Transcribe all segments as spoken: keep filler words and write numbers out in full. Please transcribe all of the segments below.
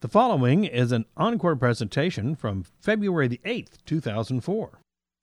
The following is an encore presentation from February the eighth, two thousand four.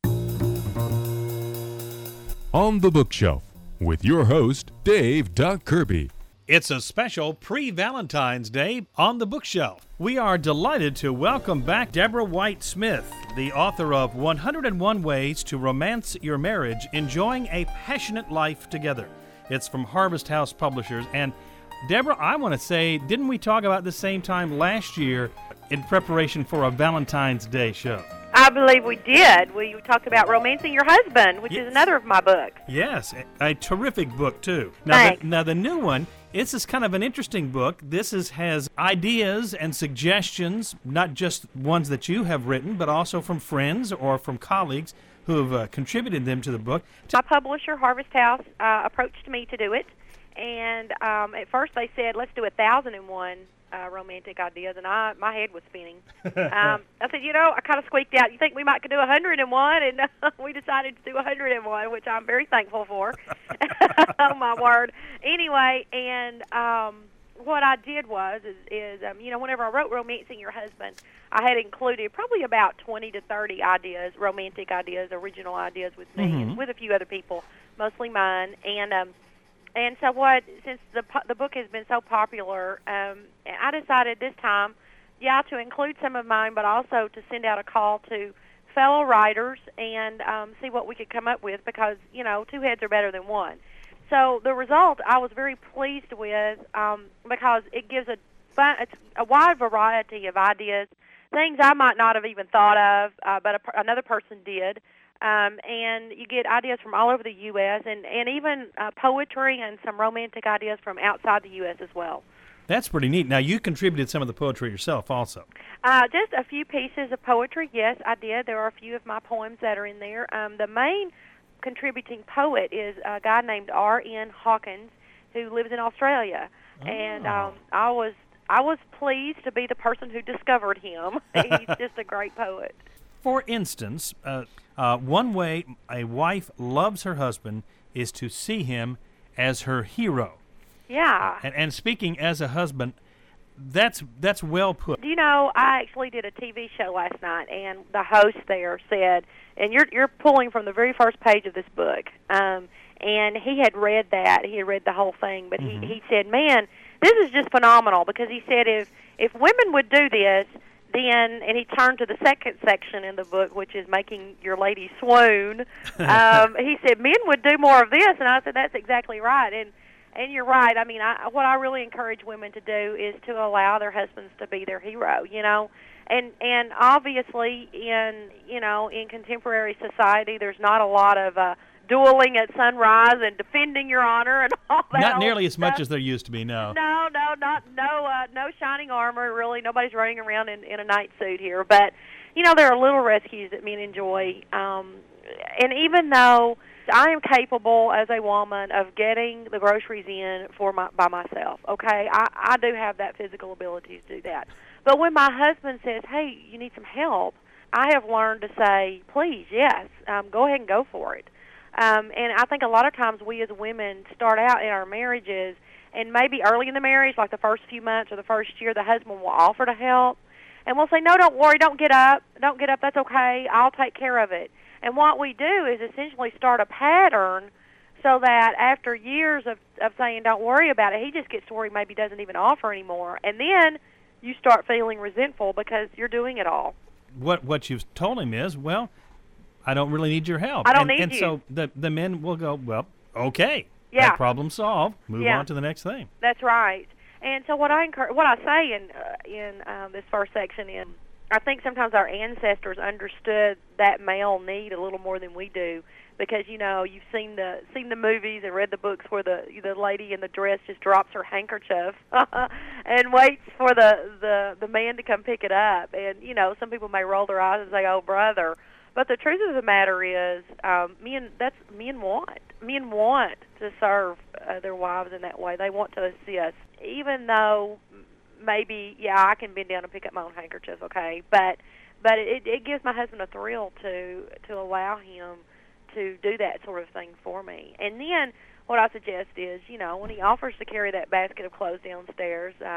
On the Bookshelf with your host, Dave Doc Kirby. It's a special pre-Valentine's Day on the Bookshelf. We are delighted to welcome back Deborah White Smith, the author of one hundred and one Ways to Romance Your Marriage, Enjoying a Passionate Life Together. It's from Harvest House Publishers. And Deborah, I want to say, didn't we talk about the same time last year in preparation for a Valentine's Day show? I believe we did. We talked about Romancing Your Husband, which Yes. is another of my books. Yes, a, a terrific book, too. Now, Thanks. the, now the new one, this is kind of an interesting book. This is, has ideas and suggestions, not just ones that you have written, but also from friends or from colleagues who have uh, contributed them to the book. My publisher, Harvest House, uh, approached me to do it. And um, at first they said, let's do a thousand and one uh, romantic ideas, and I my head was spinning. um, I said, you know, I kind of squeaked out, you think we might could do a hundred and one? And uh, we decided to do a hundred and one, which I'm very thankful for. Oh, my word. Anyway, and um, what I did was, is, is um, you know, whenever I wrote Romancing Your Husband, I had included probably about twenty to thirty ideas, romantic ideas, original ideas with me, Mhm. and with a few other people, mostly mine. And um, And so what, since the the book has been so popular, um, I decided this time, yeah, to include some of mine, but also to send out a call to fellow writers and um, see what we could come up with, because, you know, two heads are better than one. So the result I was very pleased with, um, because it gives a, fun- it's a wide variety of ideas, things I might not have even thought of, uh, but a, another person did. Um, and you get ideas from all over the U S and, and even uh, poetry and some romantic ideas from outside the U S as well. That's pretty neat. Now, you contributed some of the poetry yourself also. Uh, just a few pieces of poetry, yes, I did. There are a few of my poems that are in there. Um, the main contributing poet is a guy named R N Hawkins, who lives in Australia. Oh. And um, I was I was pleased to be the person who discovered him. He's just a great poet. For instance, uh, uh, one way a wife loves her husband is to see him as her hero. Yeah. And, and speaking as a husband, that's that's well put. Do you know, I actually did a T V show last night, and the host there said, and you're you're pulling from the very first page of this book, um, and he had read that, he had read the whole thing, but Mhm. he, he said, man, this is just phenomenal, because he said if, if women would do this, then, and he turned to the second section in the book, which is making your lady swoon, um, he said, men would do more of this, and I said, that's exactly right, and And you're right. I mean, I, what I really encourage women to do is to allow their husbands to be their hero, you know. And and obviously in, you know, in contemporary society, there's not a lot of uh, dueling at sunrise and defending your honor and all that. Not old nearly as much stuff. as there used to be, no. No, no, not no uh, no shining armor, really. Nobody's running around in, in a night suit here. But, you know, there are little rescues that men enjoy. Um, and even though I am capable as a woman of getting the groceries in for my by myself, okay? I, I do have that physical ability to do that. But when my husband says, hey, you need some help, I have learned to say, please, yes, um, go ahead and go for it. Um, and I think a lot of times we as women start out in our marriages, and maybe early in the marriage, like the first few months or the first year, the husband will offer to help. And we'll say, no, don't worry, don't get up. Don't get up, that's okay. I'll take care of it. And what we do is essentially start a pattern so that after years of, of saying, don't worry about it, he just gets to where he maybe doesn't even offer anymore. And then you start feeling resentful because you're doing it all. What what you've told him is, well, I don't really need your help. I don't and, need and you. so the the men will go, well, okay. Yeah. That problem solved. Move Yeah. on to the next thing. That's right. And so what I encourage, what I say in uh, in um, this first section is, I think sometimes our ancestors understood that male need a little more than we do, because you know you've seen the seen the movies and read the books where the the lady in the dress just drops her handkerchief and waits for the, the the man to come pick it up. And you know some people may roll their eyes and say, "Oh, brother," but the truth of the matter is, um, men that's men want men want to serve uh, their wives in that way. They want to assist, even though maybe, yeah, I can bend down and pick up my own handkerchief, okay, but but it, it gives my husband a thrill to to allow him to do that sort of thing for me. And then what I suggest is, you know, when he offers to carry that basket of clothes downstairs, uh,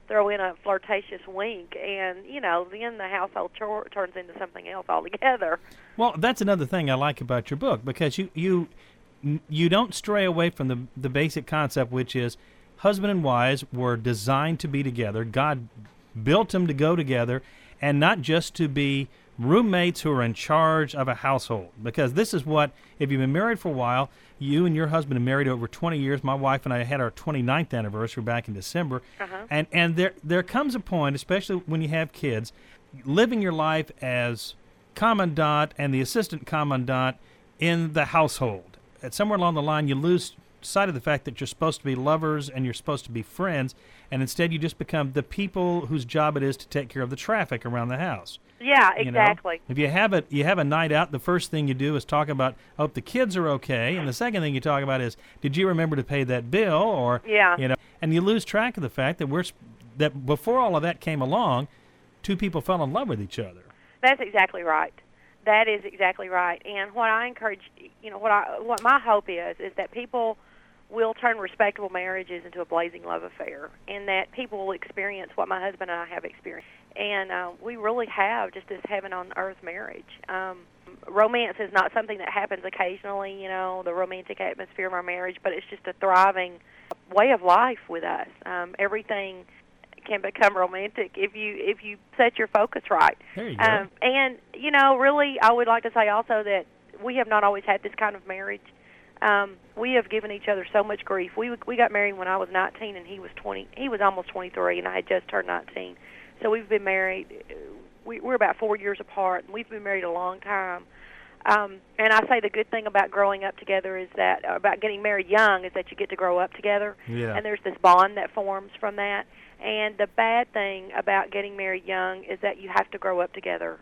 throw in a flirtatious wink, and, you know, then the household chore turns into something else altogether. Well, that's another thing I like about your book, because you you you don't stray away from the the basic concept, which is husband and wives were designed to be together. God built them to go together, and not just to be roommates who are in charge of a household. Because this is what, if you've been married for a while, you and your husband have married over twenty years. My wife and I had our twenty-ninth anniversary back in December. Uh-huh. And and there there comes a point, especially when you have kids, living your life as commandant and the assistant commandant in the household. And somewhere along the line, you lose sight of the fact that you're supposed to be lovers and you're supposed to be friends, and instead you just become the people whose job it is to take care of the traffic around the house. Yeah, You know? exactly. If you have a you have a night out, the first thing you do is talk about, hope the kids are okay, and the second thing you talk about is, did you remember to pay that bill? Or Yeah. you know, and you lose track of the fact that we're sp- that before all of that came along, two people fell in love with each other. That's exactly right. That is exactly right. And what I encourage, you know, what I what my hope is, is that people will turn respectable marriages into a blazing love affair, and that people will experience what my husband and I have experienced. And uh, we really have just this heaven on earth marriage. Um, romance is not something that happens occasionally, you know, the romantic atmosphere of our marriage, but it's just a thriving way of life with us. Um, everything can become romantic if you if you set your focus right. There you go. Um, and, you know, really, I would like to say also that we have not always had this kind of marriage. Um, we have given each other so much grief. We we got married when I was nineteen and he was twenty. He was almost twenty-three, and I had just turned nineteen. So we've been married. We, we're about four years apart, and we've been married a long time. Um, and I say the good thing about growing up together is that, about getting married young, is that you get to grow up together. Yeah. And there's this bond that forms from that. And the bad thing about getting married young is that you have to grow up together.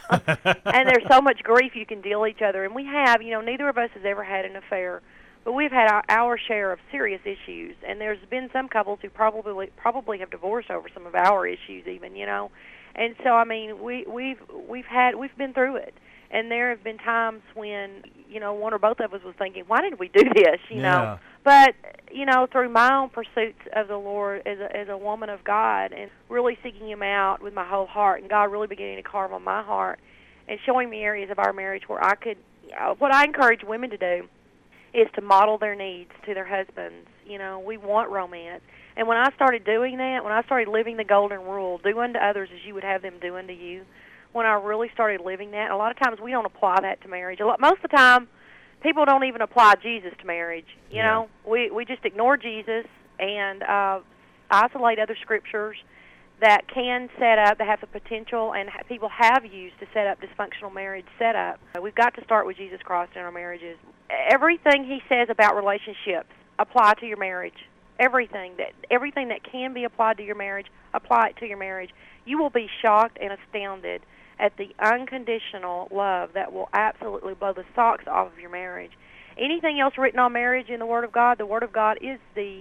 And there's so much grief you can deal each other. And we have, you know, neither of us has ever had an affair, but we've had our, our share of serious issues. And there's been some couples who probably probably have divorced over some of our issues even, you know. And so, I mean, we, we've we've had we've been through it. And there have been times when, you know, one or both of us was thinking, why did we do this, you Yeah. know? But, you know, through my own pursuits of the Lord as a, as a woman of God and really seeking Him out with my whole heart, and God really beginning to carve on my heart and showing me areas of our marriage where I could, you know, what I encourage women to do is to model their needs to their husbands. You know, we want romance. And when I started doing that, when I started living the golden rule, do unto others as you would have them do unto you, when I really started living that, a lot of times we don't apply that to marriage. A lot, most of the time, people don't even apply Jesus to marriage. You Yeah. know, we we just ignore Jesus and uh, isolate other scriptures that can set up, that have the potential, and ha- people have used to set up dysfunctional marriage setup. We've got to start with Jesus Christ in our marriages. Everything He says about relationships apply to your marriage. Everything that everything that can be applied to your marriage, apply it to your marriage. You will be shocked and astounded at the unconditional love that will absolutely blow the socks off of your marriage. Anything else written on marriage in the Word of God, the Word of God is the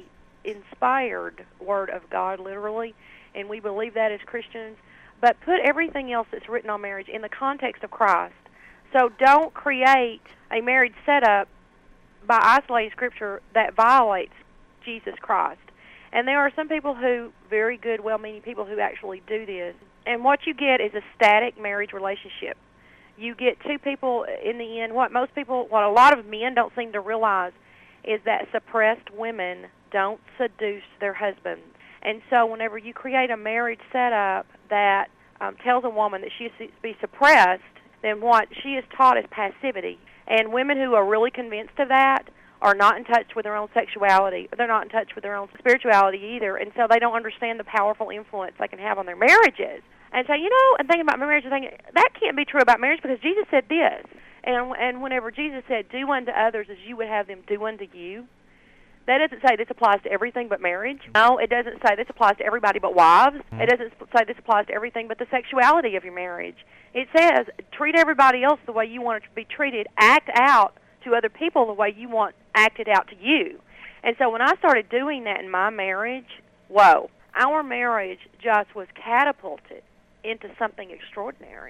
inspired Word of God, literally, and we believe that as Christians. But put everything else that's written on marriage in the context of Christ. So don't create a marriage setup by isolating Scripture that violates Jesus Christ. And there are some people who, very good, well-meaning people who actually do this. And what you get is a static marriage relationship. You get two people in the end. What most people, what a lot of men don't seem to realize is that suppressed women don't seduce their husbands. And so whenever you create a marriage setup that um, tells a woman that she is to be suppressed, then what she is taught is passivity. And women who are really convinced of that are not in touch with their own sexuality. They're not in touch with their own spirituality either, and so they don't understand the powerful influence they can have on their marriages. And so, you know, and thinking about my marriage, and thinking, that can't be true about marriage because Jesus said this. And and whenever Jesus said, do unto others as you would have them do unto you, that doesn't say this applies to everything but marriage. No, it doesn't say this applies to everybody but wives. It doesn't say this applies to everything but the sexuality of your marriage. It says treat everybody else the way you want it to be treated. Act out to other people the way you want acted out to you. And so when I started doing that in my marriage, whoa, our marriage just was catapulted into something extraordinary.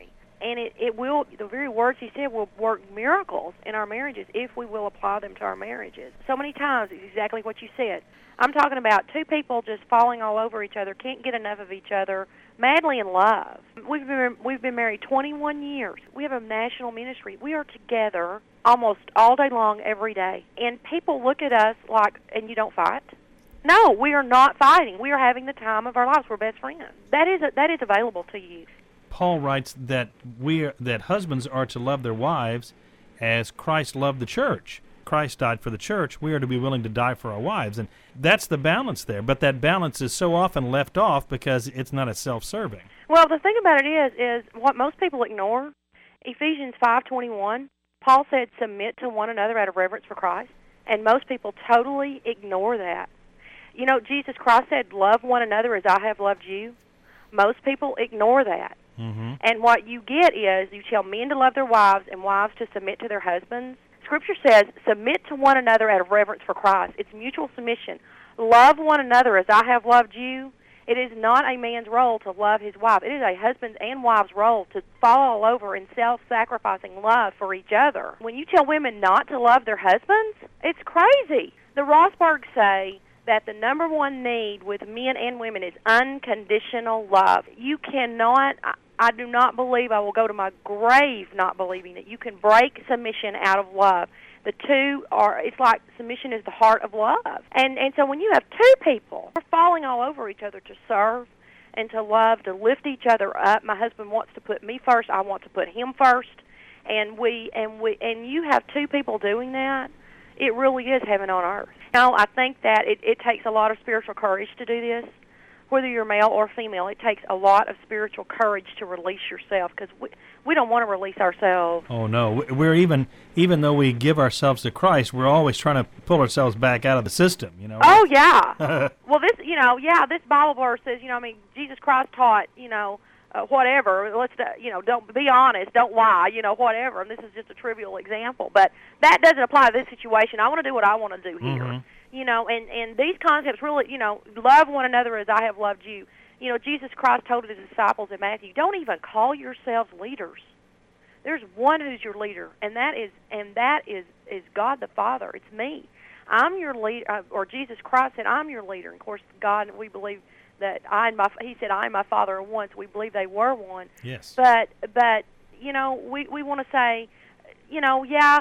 and it, it will, the very words he said will work miracles in our marriages if we will apply them to our marriages. So many times, it's exactly what you said. I'm talking about two people just falling all over each other, can't get enough of each other, madly in love. We've been, we've been married twenty-one years. We have a national ministry. We are together almost all day long, every day. And people look at us like, and you don't fight? No, we are not fighting. We are having the time of our lives. We're best friends. That is, a, that is available to you. Paul writes that we are, that husbands are to love their wives as Christ loved the church. Christ died for the church. We are to be willing to die for our wives. And that's the balance there. But that balance is so often left off because it's not as self-serving. Well, the thing about it is, is what most people ignore, Ephesians five twenty-one, Paul said, submit to one another out of reverence for Christ. And most people totally ignore that. You know, Jesus Christ said, love one another as I have loved you. Most people ignore that. Mm-hmm. And what you get is, you tell men to love their wives and wives to submit to their husbands. Scripture says, submit to one another out of reverence for Christ. It's mutual submission. Love one another as I have loved you. It is not a man's role to love his wife. It is a husband's and wife's role to fall all over in self-sacrificing love for each other. When you tell women not to love their husbands, it's crazy. The Rothbergs say that the number one need with men and women is unconditional love. You cannot, I, I do not believe, I will go to my grave not believing that you can break submission out of love. The two are, it's like submission is the heart of love. And and so when you have two people who are falling all over each other to serve and to love, to lift each other up, my husband wants to put me first, I want to put him first, and we and we and you have two people doing that, it really is heaven on earth. Now, I think that it, it takes a lot of spiritual courage to do this. Whether you're male or female, it takes a lot of spiritual courage to release yourself, because we, we don't want to release ourselves. Oh, no. We're even, even though we give ourselves to Christ, we're always trying to pull ourselves back out of the system, you know. Oh, yeah. Well, this, you know, yeah, this Bible verse says, you know, I mean, Jesus Christ taught, you know, uh, whatever. Let's, uh, you know, don't be honest, don't lie, you know, whatever. And this is just a trivial example, but that doesn't apply to this situation. I want to do what I want to do here. Mm-hmm. You know, and, and these concepts really, you know, love one another as I have loved you. You know, Jesus Christ told his disciples in Matthew, don't even call yourselves leaders. There's one who's your leader, and that is and that is, is God the Father. It's me. I'm your leader, uh, or Jesus Christ said, I'm your leader. And of course, God, we believe that I and my, he said, I and my Father are one, so we believe they were one. Yes. But, but you know, we, we want to say, you know, yeah,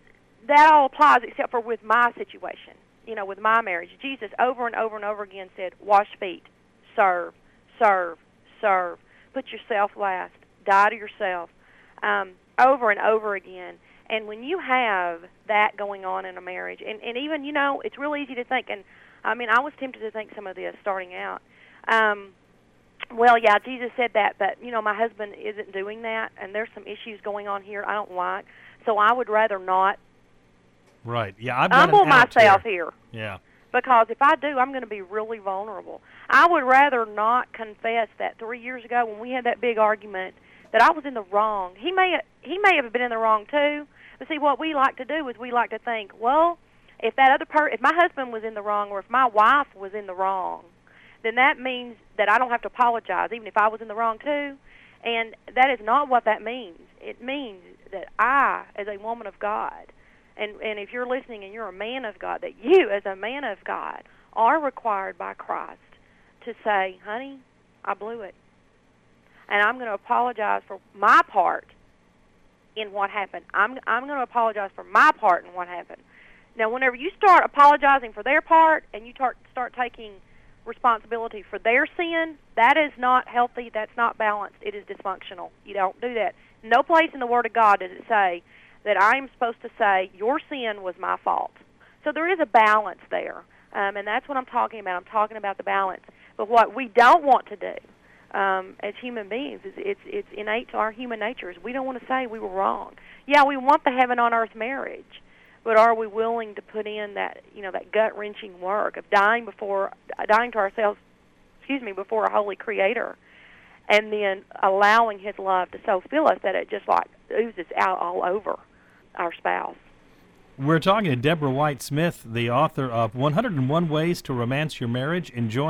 that all applies except for with my situation. You know, with my marriage, Jesus over and over and over again said, wash feet, serve, serve, serve, put yourself last, die to yourself, um, over and over again. And when you have that going on in a marriage, and, and even, you know, it's real easy to think, and I mean, I was tempted to think some of this starting out. Um, well, yeah, Jesus said that, but, you know, my husband isn't doing that, and there's some issues going on here I don't like, so I would rather not Right. Yeah, I've got humble an out myself here. here. Yeah. Because if I do, I'm going to be really vulnerable. I would rather not confess that three years ago when we had that big argument that I was in the wrong. He may he may have been in the wrong too. But see, what we like to do is we like to think, well, if that other per if my husband was in the wrong or if my wife was in the wrong, then that means that I don't have to apologize, even if I was in the wrong too. And that is not what that means. It means that I, as a woman of God, And, and if you're listening and you're a man of God, that you, as a man of God, are required by Christ to say, honey, I blew it. And I'm going to apologize for my part in what happened. I'm, I'm going to apologize for my part in what happened. Now, whenever you start apologizing for their part and you start, start taking responsibility for their sin, that is not healthy. That's not balanced. It is dysfunctional. You don't do that. No place in the Word of God does it say that I am supposed to say, your sin was my fault. So there is a balance there, um, and that's what I'm talking about. I'm talking about the balance. But what we don't want to do um, as human beings, is it's, it's innate to our human nature, is we don't want to say we were wrong. Yeah, we want the heaven on earth marriage, but are we willing to put in that, you know, that gut-wrenching work of dying before, dying to ourselves, excuse me, before a holy Creator, and then allowing His love to so fill us that it just like oozes out all over our spouse. We're talking to Deborah White Smith, the author of one hundred and one Ways to Romance Your Marriage, Enjoying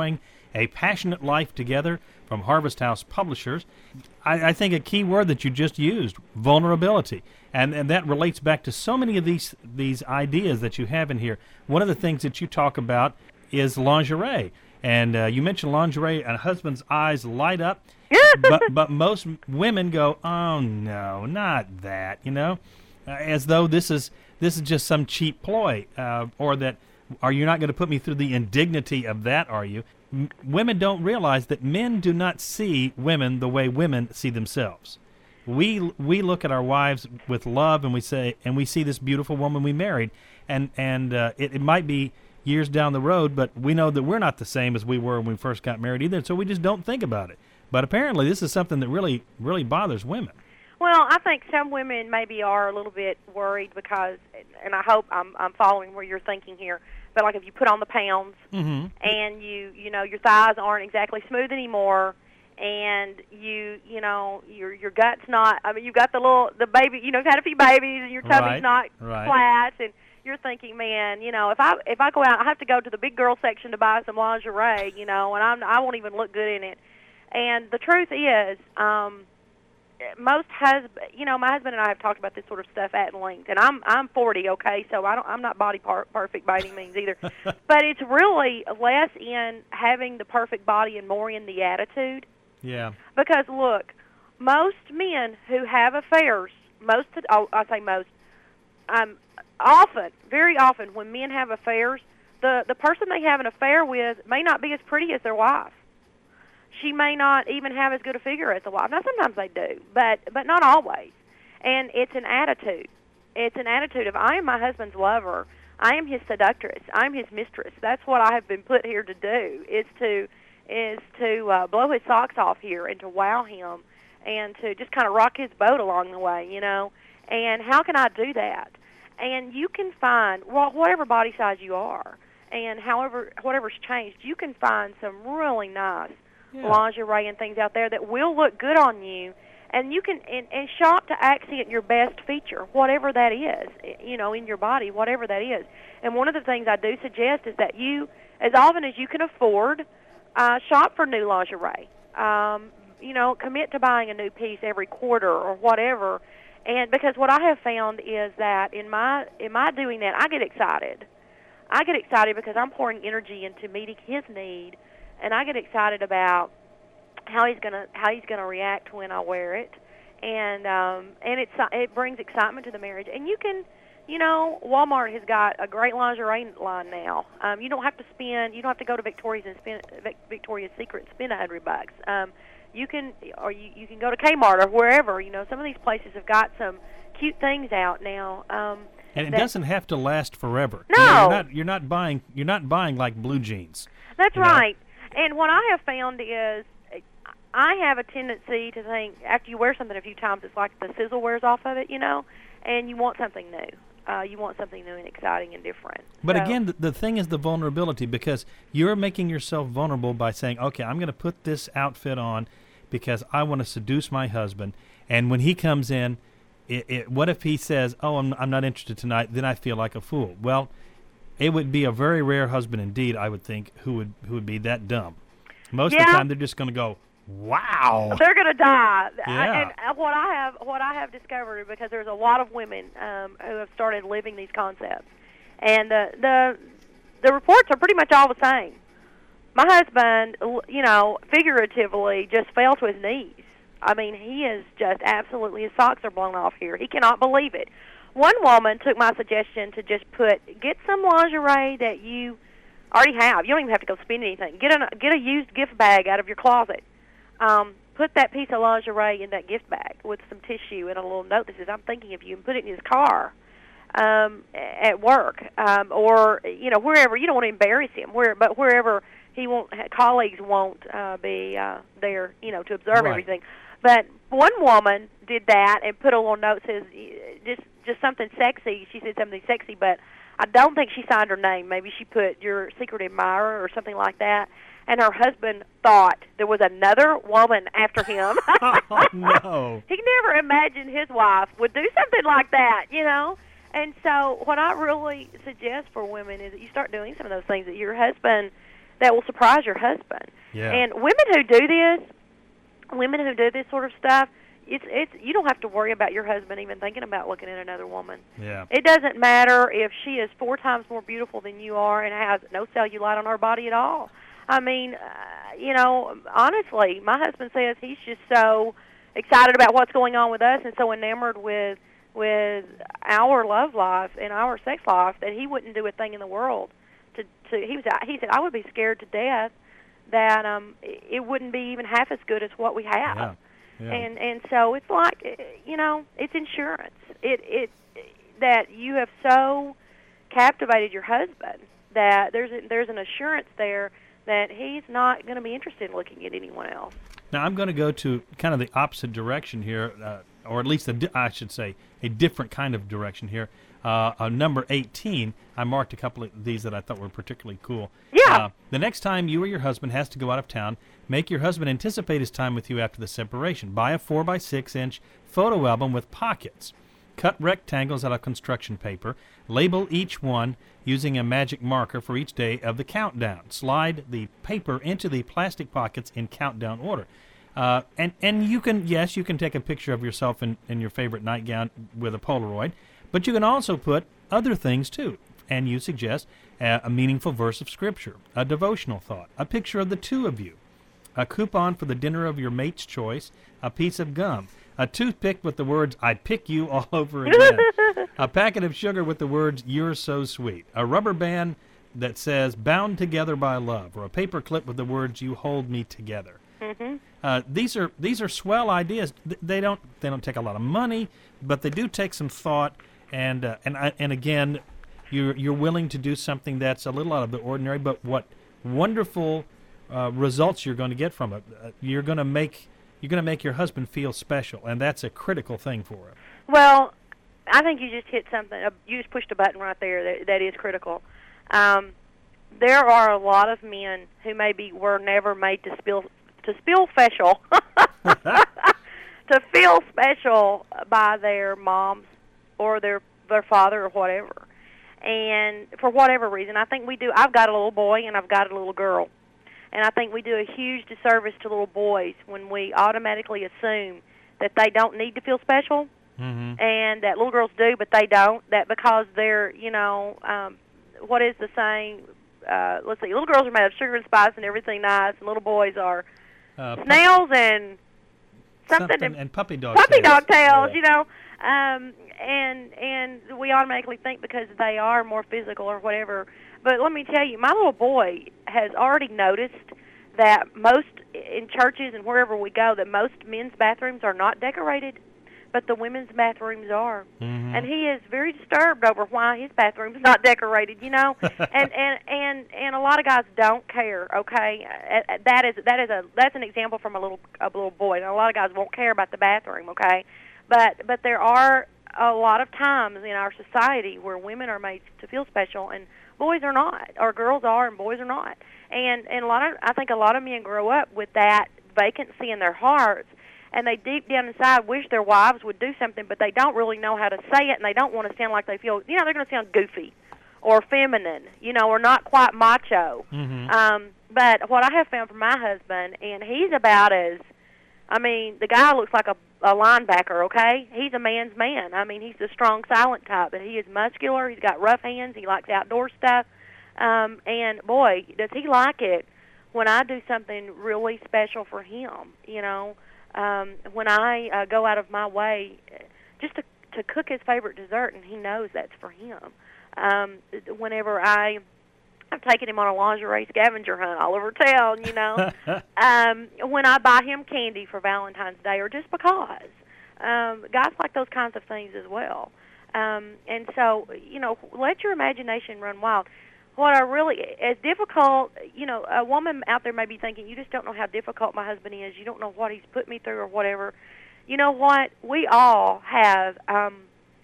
A Passionate Life Together from Harvest House Publishers. I, I think a key word that you just used, vulnerability. And and that relates back to so many of these these ideas that you have in here. One of the things that you talk about is lingerie. And uh, you mentioned lingerie, and a husband's eyes light up. but but most women go, oh, no, not that, you know, uh, as though this is this is just some cheap ploy, uh, or that, are you not going to put me through the indignity of that, are you? M- women don't realize that men do not see women the way women see themselves. We we look at our wives with love, and we say, and we see this beautiful woman we married, and and uh, it, it might be years down the road, but we know that we're not the same as we were when we first got married either, so we just don't think about it. But apparently this is something that really really bothers women. Well, I think some women maybe are a little bit worried because, and I hope I'm I'm following where you're thinking here, but like if you put on the pounds Mm-hmm. and you you know your thighs aren't exactly smooth anymore, and you you know your your gut's not, I mean, you've got the little the baby, you know, you've had a few babies and your tummy's Right, not right. flat, and you're thinking, man, you know, if I if I go out, I have to go to the big girl section to buy some lingerie, you know, and I'm I won't even look good in it. And the truth is, um, most husband, you know, my husband and I have talked about this sort of stuff at length, and I'm I'm forty, okay, so I don't I'm not body par- perfect by any means either, but it's really less in having the perfect body and more in the attitude. Yeah. Because look, most men who have affairs, most oh, I say most, um, often, very often, when men have affairs, the the person they have an affair with may not be as pretty as their wife. She may not even have as good a figure as the wife. Now, sometimes they do, but but not always. And it's an attitude. It's an attitude of, I am my husband's lover. I am his seductress. I'm his mistress. That's what I have been put here to do, is to is to uh, blow his socks off here and to wow him and to just kind of rock his boat along the way, you know. And how can I do that? And you can find, well, whatever body size you are, and however whatever's changed, you can find some really nice Yeah. lingerie and things out there that will look good on you, and you can and, and shop to accent your best feature, whatever that is, you know, in your body, whatever that is. And one of the things I do suggest is that you, as often as you can afford, uh, shop for new lingerie. Um, you know, commit to buying a new piece every quarter or whatever. And because what I have found is that in my in my doing that, I get excited. I get excited because I'm pouring energy into meeting his need. And I get excited about how he's gonna how he's gonna react when I wear it, and um, and it's it brings excitement to the marriage. And you can, you know, Walmart has got a great lingerie line now. Um, you don't have to spend, you don't have to go to Victoria's and spend Victoria's Secret and spend a hundred bucks. Um, you can, or you, you can go to Kmart or wherever. You know, some of these places have got some cute things out now. Um, And it that, doesn't have to last forever. No, you know, you're not you're not buying you're not buying like blue jeans. That's you know? right. And what I have found is, I have a tendency to think after you wear something a few times, it's like the sizzle wears off of it, you know, and you want something new. Uh, you want something new and exciting and different. But so, again, the, the thing is the vulnerability, because you're making yourself vulnerable by saying, okay, I'm going to put this outfit on because I want to seduce my husband. And when he comes in, it, it, what if he says, oh, I'm, I'm not interested tonight, then I feel like a fool. Well, it would be a very rare husband indeed, I would think, who would who would be that dumb. Most yeah. of the time, they're just going to go, wow. They're going to die. Yeah. And uh, what I have what I have discovered, because there's a lot of women um, who have started living these concepts, and the the the reports are pretty much all the same. My husband, you know, figuratively just fell to his knees. I mean, he is just absolutely, his socks are blown off here. He cannot believe it. One woman took my suggestion to just put, get some lingerie that you already have. You don't even have to go spend anything. Get a, get a used gift bag out of your closet. Um, put that piece of lingerie in that gift bag with some tissue and a little note that says, I'm thinking of you, and put it in his car um, at work um, or, you know, wherever. You don't want to embarrass him, where, but wherever he won't, colleagues won't uh, be uh, there, you know, to observe Right. everything. But one woman did that and put a little note that says, just just something sexy. She said something sexy, but I don't think she signed her name. Maybe she put your secret admirer or something like that. And her husband thought there was another woman after him. Oh, no. He never imagined his wife would do something like that, you know. And so what I really suggest for women is that you start doing some of those things that your husband, that will surprise your husband. Yeah. And women who do this, women who do this sort of stuff, it's it's you don't have to worry about your husband even thinking about looking at another woman. Yeah. It doesn't matter if she is four times more beautiful than you are and has no cellulite on her body at all. I mean, uh, you know, honestly, my husband says he's just so excited about what's going on with us and so enamored with with our love life and our sex life that he wouldn't do a thing in the world. To to he was he said I would be scared to death that um it wouldn't be even half as good as what we have. Yeah. Yeah. And and so it's like, you know, it's insurance. It it that you have so captivated your husband that there's a, there's an assurance there that he's not going to be interested in looking at anyone else. Now I'm going to go to kind of the opposite direction here, uh, or at least a di- I should say a different kind of direction here. Uh, on number eighteen, I marked a couple of these that I thought were particularly cool. Yeah. Uh, the next time you or your husband has to go out of town, make your husband anticipate his time with you after the separation. Buy a four by six inch photo album with pockets. Cut rectangles out of construction paper. Label each one using a magic marker for each day of the countdown. Slide the paper into the plastic pockets in countdown order. Uh, and, and you can, yes, you can take a picture of yourself in, in your favorite nightgown with a Polaroid, but you can also put other things too. And you suggest uh, a meaningful verse of Scripture, a devotional thought, a picture of the two of you, a coupon for the dinner of your mate's choice, a piece of gum, a toothpick with the words, "I'd pick you" all over again, a packet of sugar with the words, "You're so sweet," a rubber band that says, "Bound together by love," or a paper clip with the words, "You hold me together." Mm-hmm. Uh, these are these are swell ideas. Th- They don't they don't take a lot of money, but they do take some thought, and uh, and I, and again, you're you're willing to do something that's a little out of the ordinary, but what wonderful uh, results you're going to get from it. Uh, you're going to make you're going to make your husband feel special, and that's a critical thing for him. Well, I think you just hit something. Uh, you just pushed a button right there that, that is critical. Um, there are a lot of men who maybe were never made to feel to feel special, to feel special by their moms or their their father or whatever. And for whatever reason, I think we do. I've got a little boy and I've got a little girl. And I think we do a huge disservice to little boys when we automatically assume that they don't need to feel special, Mm-hmm. and that little girls do, but they don't. That because they're, you know, um, what is the saying? Uh, let's see, little girls are made of sugar and spice and everything nice, and little boys are Uh, pu- snails and something, something and and puppy dog puppy tails. dog tails, Yeah. you know. Um, and and we automatically think because they are more physical or whatever. But let me tell you, my little boy has already noticed that most in churches and wherever we go, that most men's bathrooms are not decorated, but the women's bathrooms are. Mhm. And he is very disturbed over why his bathroom's not decorated, you know. and, and and and a lot of guys don't care. Okay, uh, that is that is a that's an example from a little a little boy. And a lot of guys won't care about the bathroom. Okay, but but there are a lot of times in our society where women are made to feel special and boys are not, or girls are and boys are not. And and a lot of I think a lot of men grow up with that vacancy in their hearts. And they deep down inside wish their wives would do something, but they don't really know how to say it, and they don't want to sound like they feel, you know, they're going to sound goofy or feminine, you know, or not quite macho. Mhm. Um, but what I have found from my husband, and he's about as, I mean, the guy looks like a, a linebacker, okay? He's a man's man. I mean, he's the strong, silent type, but he is muscular. He's got rough hands. He likes outdoor stuff. Um, and, boy, does he like it when I do something really special for him, you know? Um, when I uh, go out of my way just to to cook his favorite dessert, and he knows that's for him. Um, whenever I, I've taken him on a lingerie scavenger hunt all over town, you know. um, when I buy him candy for Valentine's Day, or just because. Um, guys like those kinds of things as well. Um, and so, you know, let your imagination run wild. What I really, as difficult, you know, a woman out there may be thinking, you just don't know how difficult my husband is. You don't know what he's put me through or whatever. You know what? We all have um,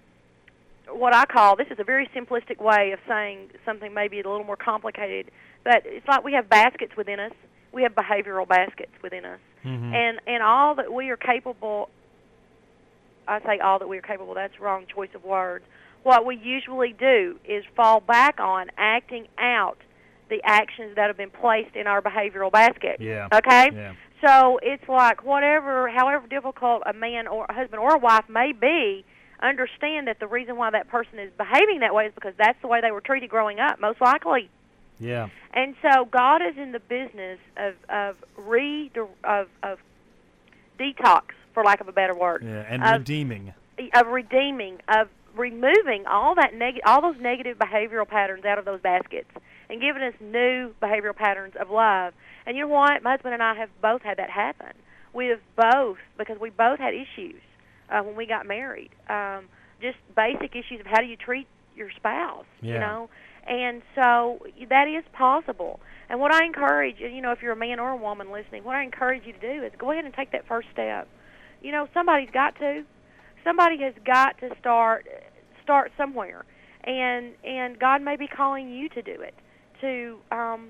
what I call, this is a very simplistic way of saying something maybe a little more complicated, but it's like we have baskets within us. We have behavioral baskets within us. Mhm. And, and all that we are capable, I say all that we are capable, that's the wrong choice of words. What we usually do is fall back on acting out the actions that have been placed in our behavioral basket. Yeah. Okay? Yeah. So it's like whatever, however difficult a man or a husband or a wife may be, understand that the reason why that person is behaving that way is because that's the way they were treated growing up, most likely. Yeah. And so God is in the business of of re of of detox, for lack of a better word. Yeah, and of, redeeming. Of redeeming, of removing all that neg- all those negative behavioral patterns out of those baskets and giving us new behavioral patterns of love. And you know what? My husband and I have both had that happen. We have both, because we both had issues uh, when we got married. Um, just basic issues of how do you treat your spouse, Yeah. you know? And so that is possible. And what I encourage, you know, if you're a man or a woman listening, what I encourage you to do is go ahead and take that first step. You know, somebody's got to. Somebody has got to start start somewhere. And and God may be calling you to do it, to um,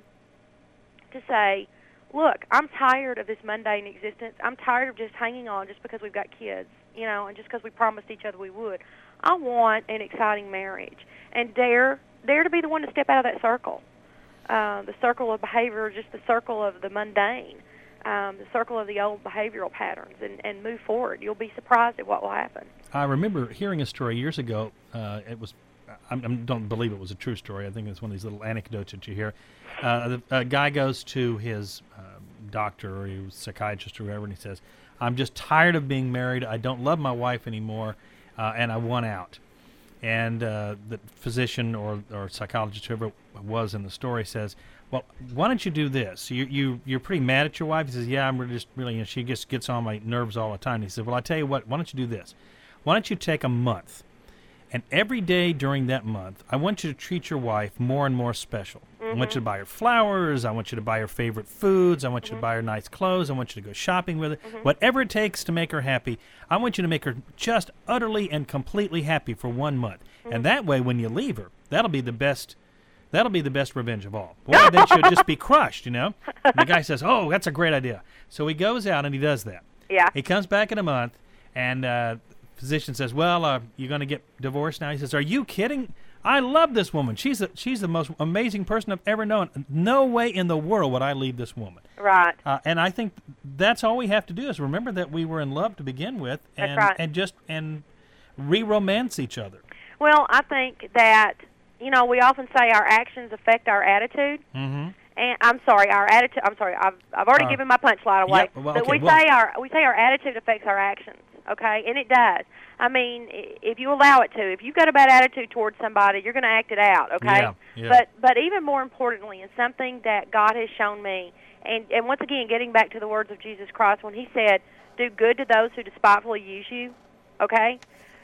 to say, look, I'm tired of this mundane existence. I'm tired of just hanging on just because we've got kids, you know, and just because we promised each other we would. I want an exciting marriage. And dare Dare to be the one to step out of that circle, uh, the circle of behavior, just the circle of the mundane, um, the circle of the old behavioral patterns, and, and move forward. You'll be surprised at what will happen. I remember hearing a story years ago. Uh, it was, I, I don't believe it was a true story. I think it's one of these little anecdotes that you hear. Uh, the, a guy goes to his uh, doctor or his psychiatrist or whoever, and he says, I'm just tired of being married. I don't love my wife anymore, uh, and I want out. And uh, the physician or, or psychologist, whoever it was in the story, says, well, why don't you do this? You, you, you're pretty mad at your wife. He says, yeah, I'm really just really, you know, she just gets on my nerves all the time. He said, well, I tell you what, why don't you do this? Why don't you take a month, and every day during that month, I want you to treat your wife more and more special. Mm-hmm. I want you to buy her flowers. I want you to buy her favorite foods. I want you mm-hmm. to buy her nice clothes. I want you to go shopping with her. Mm-hmm. Whatever it takes to make her happy, I want you to make her just utterly and completely happy for one month. Mm-hmm. And that way, when you leave her, that'll be the best That'll be the best revenge of all. Boy, then she'll just be crushed, you know? And the guy says, oh, that's a great idea. So he goes out and he does that. Yeah. He comes back in a month, and uh, the physician says, well, uh, you're going to get divorced now? He says, are you kidding? I love this woman. She's a, she's the most amazing person I've ever known. No way in the world would I leave this woman. Right. Uh, and I think that's all we have to do is remember that we were in love to begin with, and, that's right. and just and re-romance each other. Well, I think that, you know, we often say our actions affect our attitude. Mm-hmm. And I'm sorry, our attitude. I'm sorry, I've I've already uh, given my punchline away. Yep, well, but okay, we well, say our we say our attitude affects our actions. Okay, and it does. I mean, if you allow it to, if you've got a bad attitude towards somebody, you're going to act it out. Okay. Yeah, yeah. But but even more importantly, and something that God has shown me, and and once again, getting back to the words of Jesus Christ when He said, "Do good to those who despitefully use you." Okay.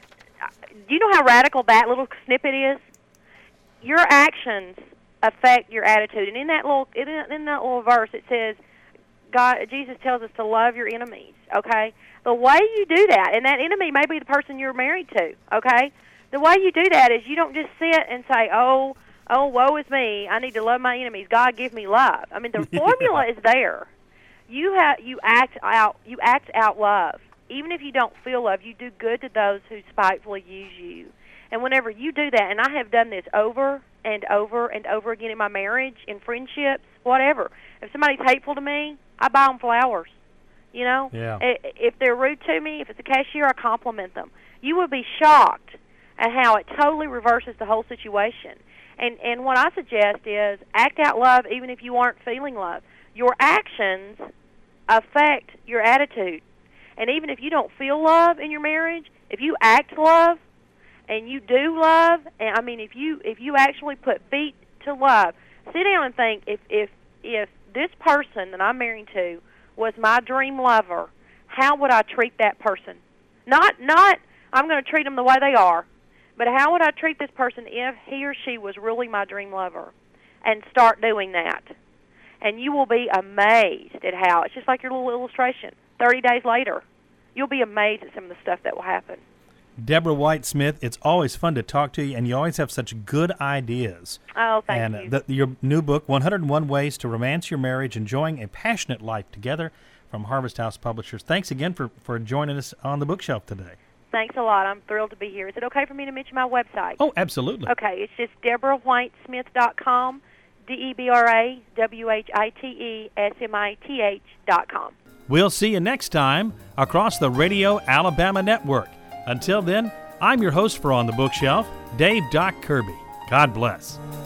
Do you know how radical that little snippet is? Your actions affect your attitude, and in that little in, in that little verse, it says, God, Jesus tells us to love your enemies. Okay, the way you do that, and that enemy may be the person you're married to. Okay, the way you do that is you don't just sit and say, "Oh, oh, woe is me. I need to love my enemies. God, give me love." I mean, the formula is there. You have you act out you act out love, even if you don't feel love. You do good to those who spitefully use you. And whenever you do that, and I have done this over and over and over again in my marriage, in friendships, whatever. If somebody's hateful to me, I buy them flowers. You know? Yeah. If they're rude to me, if it's a cashier, I compliment them. You would be shocked at how it totally reverses the whole situation. And and what I suggest is act out love even if you aren't feeling love. Your actions affect your attitude. And even if you don't feel love in your marriage, if you act love, and you do love, and I mean, if you if you actually put feet to love, sit down and think, if if if this person that I'm married to was my dream lover, how would I treat that person? Not not I'm going to treat them the way they are, but how would I treat this person if he or she was really my dream lover? And start doing that, and you will be amazed at how it's just like your little illustration. Thirty days later, you'll be amazed at some of the stuff that will happen. Deborah White Smith, it's always fun to talk to you, and you always have such good ideas. Oh, thank and, you. And uh, your new book, one hundred one Ways to Romance Your Marriage, Enjoying a Passionate Life Together, from Harvest House Publishers. Thanks again for, for joining us on the bookshelf today. Thanks a lot. I'm thrilled to be here. Is it okay for me to mention my website? Oh, absolutely. Okay, it's just Deborah White Smith dot com, D E B R A W H I T E S M I T H dot com. We'll see you next time across the Radio Alabama Network. Until then, I'm your host for On the Bookshelf, Dave Doc Kirby. God bless.